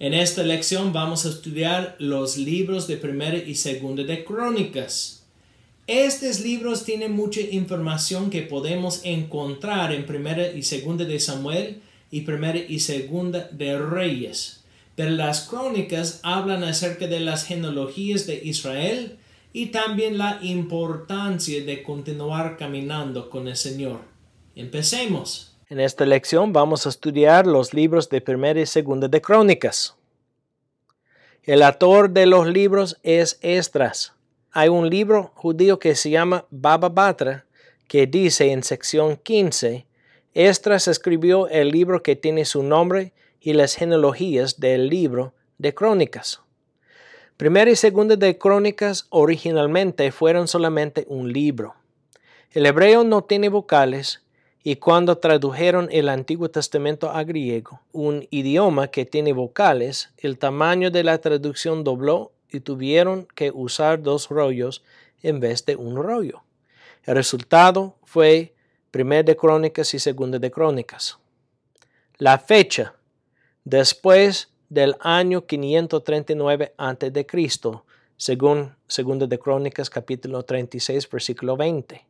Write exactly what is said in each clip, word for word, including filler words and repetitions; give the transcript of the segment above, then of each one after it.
En esta lección vamos a estudiar los libros de Primera y Segunda de Crónicas. Estos libros tienen mucha información que podemos encontrar en Primera y Segunda de Samuel y Primera y Segunda de Reyes. Pero las crónicas hablan acerca de las genealogías de Israel y también la importancia de continuar caminando con el Señor. Empecemos. En esta lección vamos a estudiar los libros de Primera y Segunda de Crónicas. El autor de los libros es Esdras. Hay un libro judío que se llama Baba Batra que dice en sección quince, Esdras escribió el libro que tiene su nombre y las genealogías del libro de Crónicas. Primera y Segunda de Crónicas originalmente fueron solamente un libro. El hebreo no tiene vocales y cuando tradujeron el Antiguo Testamento a griego, un idioma que tiene vocales, el tamaño de la traducción dobló y tuvieron que usar dos rollos en vez de un rollo. El resultado fue Primera de Crónicas y Segunda de Crónicas. La fecha, después del año quinientos treinta y nueve antes de Cristo, según Segunda de Crónicas capítulo treinta y seis, versículo veinte.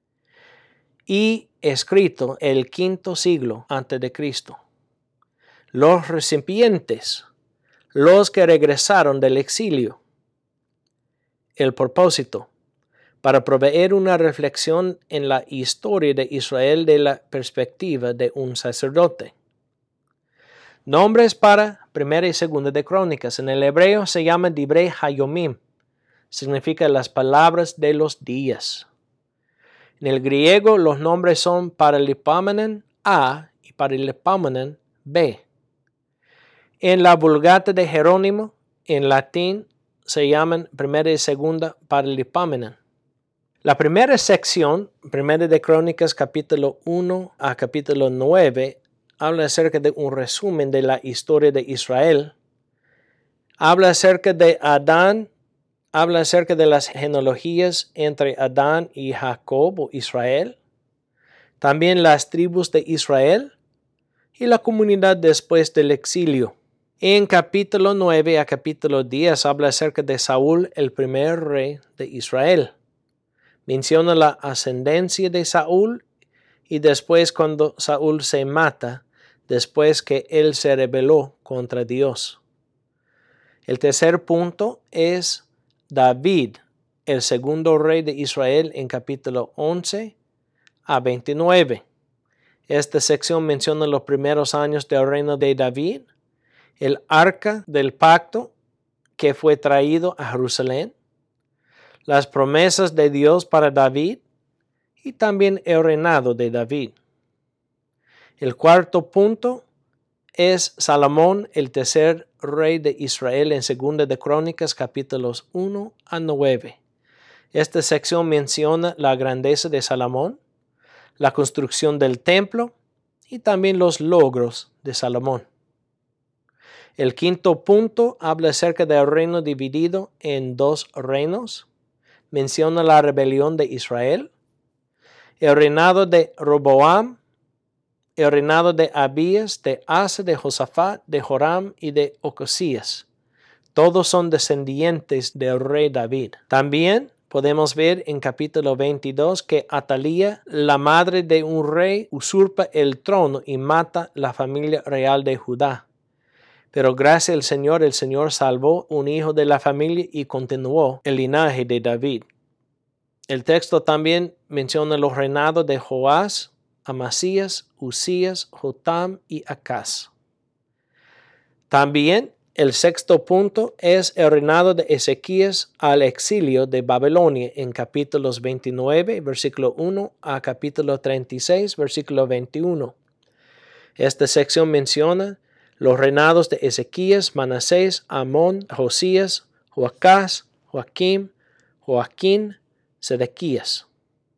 Y escrito el quinto siglo antes de Cristo. Los recipientes, los que regresaron del exilio. El propósito, para proveer una reflexión en la historia de Israel de la perspectiva de un sacerdote. Nombres para Primera y Segunda de Crónicas. En el hebreo se llama Divrei Hayomim. Significa las palabras de los días. En el griego los nombres son Paralipamenon A y Paralipamenon B. En la Vulgata de Jerónimo, en latín, se llaman Primera y Segunda Paralipamenon. La primera sección, Primera de Crónicas capítulo uno a capítulo nueve, habla acerca de un resumen de la historia de Israel. Habla acerca de Adán, habla acerca de las genealogías entre Adán y Jacob o Israel. También las tribus de Israel y la comunidad después del exilio. En capítulo nueve a capítulo diez habla acerca de Saúl, el primer rey de Israel. Menciona la ascendencia de Saúl y después cuando Saúl se mata, después que él se rebeló contra Dios. El tercer punto es David, el segundo rey de Israel en capítulo once a veintinueve. Esta sección menciona los primeros años del reino de David, el arca del pacto que fue traído a Jerusalén, las promesas de Dios para David y también el reinado de David. El cuarto punto es Salomón, el tercer rey de Israel en Segunda de Crónicas, capítulos uno a nueve. Esta sección menciona la grandeza de Salomón, la construcción del templo y también los logros de Salomón. El quinto punto habla acerca del reino dividido en dos reinos. Menciona la rebelión de Israel, el reinado de Roboam, el reinado de Abías, de Asa, de Josafat, de Joram y de Ocosías. Todos son descendientes del rey David. También podemos ver en capítulo veintidós que Atalía, la madre de un rey, usurpa el trono y mata la familia real de Judá. Pero gracias al Señor, el Señor salvó un hijo de la familia y continuó el linaje de David. El texto también menciona los reinados de Joás, Amasías, Usías, Jotam y Acaz. También el sexto punto es el reinado de Ezequías al exilio de Babilonia en capítulos veintinueve, versículo uno a capítulo treinta y seis, versículo veintiuno. Esta sección menciona los reinados de Ezequías, Manasés, Amón, Josías, Joacás, Joaquim, Joaquín, Sedequías.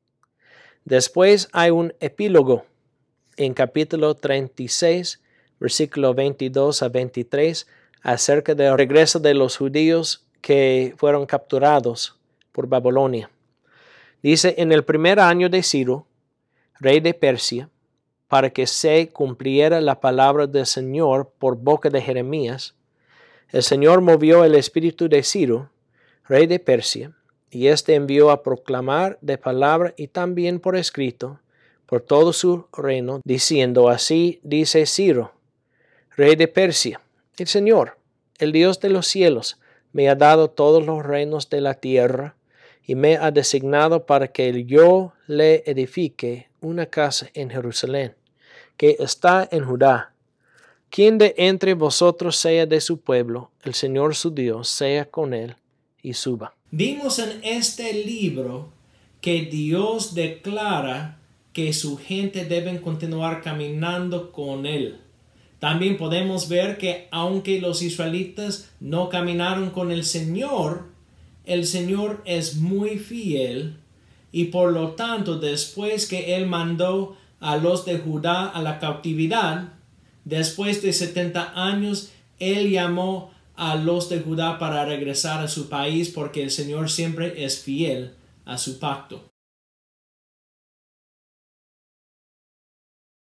Después hay un epílogo en capítulo treinta y seis, versículo veintidós a veintitrés, acerca del regreso de los judíos que fueron capturados por Babilonia. Dice, en el primer año de Ciro, rey de Persia, para que se cumpliera la palabra del Señor por boca de Jeremías, El Señor movió el espíritu de Ciro, rey de Persia, y éste envió a proclamar de palabra y también por escrito por todo su reino, diciendo: así dice Ciro, rey de Persia: el Señor, el Dios de los cielos, me ha dado todos los reinos de la tierra, y me ha designado para que yo le edifique una casa en Jerusalén, que está en Judá. Quien de entre vosotros sea de su pueblo, el Señor su Dios sea con él y suba. Vimos en este libro que Dios declara que su gente debe continuar caminando con él. También podemos ver que aunque los israelitas no caminaron con el Señor, el Señor es muy fiel, y por lo tanto, después que él mandó a los de Judá a la cautividad, después de setenta años, él llamó a los de Judá para regresar a su país, porque el Señor siempre es fiel a su pacto.